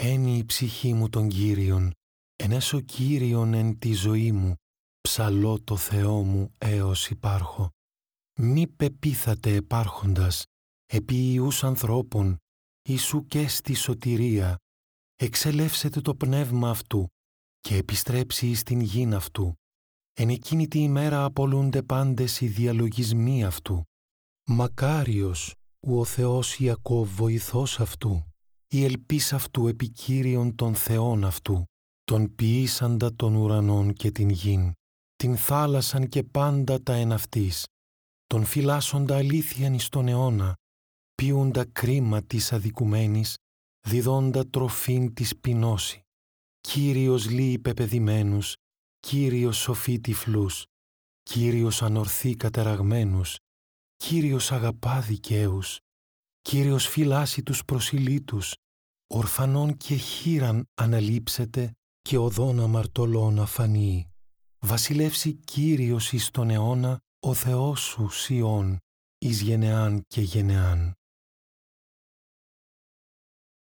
Ένι η ψυχή μου τον Κύριον, ενέσω Κύριον εν τη ζωή μου, ψαλώ το Θεό μου έως υπάρχω. Μη πεπίθατε επάρχοντας, επί ιούς ανθρώπων, Ιησού και στη σωτηρία, εξελεύσετε το πνεύμα αυτού και επιστρέψει εις την γην αυτού. Εν εκείνη τη ημέρα απολούνται πάντες οι διαλογισμοί αυτού. Μακάριος ου ο Θεός Ιακώβ βοηθός αυτού, η ελπίς αυτού επί Κύριον των Θεών αυτού, τον ποιήσαντα των ουρανών και την γην, την θάλασσαν και πάντα τα εν αυτής, τον φυλάσσοντα αλήθειαν εις τον αιώνα, ποιούντα κρίμα της αδικουμένης, διδώντα τροφήν της πεινώση. Κύριος λύει πεπεδημένους, Κύριος σοφεί τυφλούς, Κύριος ανορθεί κατεραγμένους, Κύριος αγαπά δικαίους, Κύριος φυλάσσει τους προσιλήτους, ορφανών και χήραν αναλείψετε και οδόν αμαρτωλών αφανεί. Βασιλεύσει Κύριος εις τον αιώνα, ο Θεός σου Σιών, εις γενεάν και γενεάν.